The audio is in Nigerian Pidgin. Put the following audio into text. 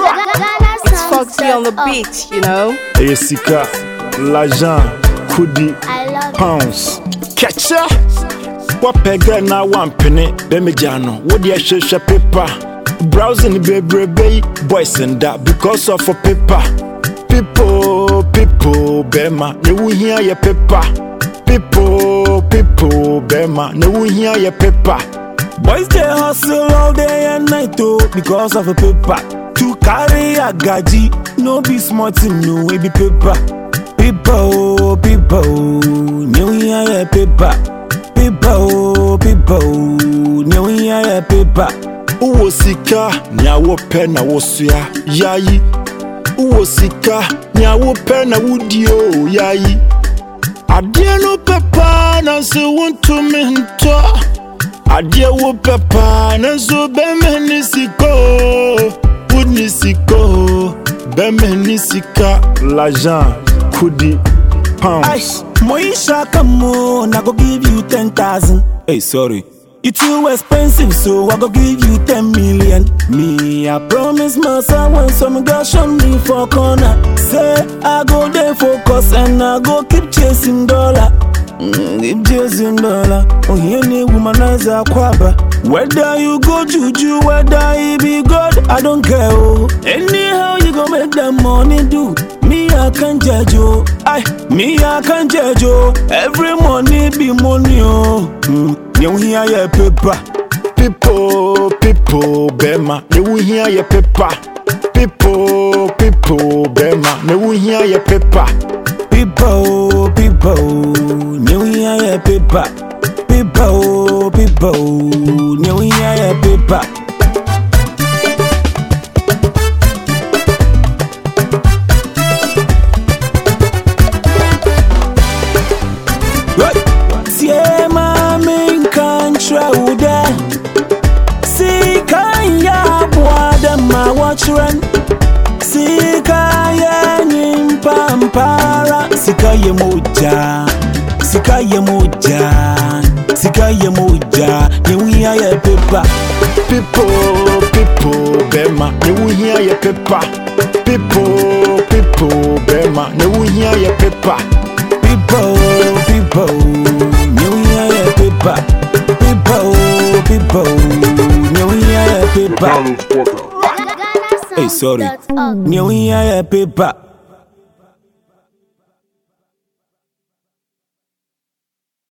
It's Foxy on the beat, you know. Esika, L'Agent, Kudi, Pounds, Catcher. What pega na one penny, Bemijano, what the share paper. Browsing baby, boys and that because of a paper. People, Bema, they will hear your paper. People, Bema, they will hear your paper. Boys they hustle all day and night too because of a paper. To carry a gaji, no be smart no we be paper. People, new year paper. People, new year paper. Uwo sika, nyawo pena wosuya, yayi. Uwo sika, nyawo pena wudio, yayi. Adie no pepa, nansi wuntu minto. Adie wo pepa, nanso beme nisiko. Nisiko, Beme Nisika, L'Agent, Kudi, Pounds. Moisha, come on, I go give you 10,000. Hey, sorry. You too expensive, so I go give you 10 million. Me, I promise myself when some girl show me for corner. Say, I go there focus and I go keep chasing dollar. Keep chasing dollar. Oh, here ni womanizer kwaba. Whether you go juju, whether it be God, I don't care. Oh. Anyhow you go make that money do. Me I can't judge you. I can't judge you. Every money be money. Oh. You hear your paper. People, Bema, they will hear your paper. People, Bema, they will hear your paper. People, you hear your paper. People, new year paper. See my main country, see kaya boada ma watch run. See kaya nimpampara, see kaya moja, Sikaye moja, you hear your paper. People, Bema, they will hear your paper. People, Bema, they will hear your paper. People, you hear your paper. People, you hear your paper. Hey, sorry, you hear your paper.